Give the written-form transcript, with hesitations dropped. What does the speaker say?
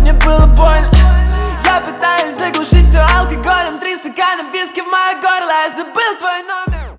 мне было больно. Я пытаюсь заглушить все алкоголем, 3 стакана виски в мое горло. Я забыл твой номер.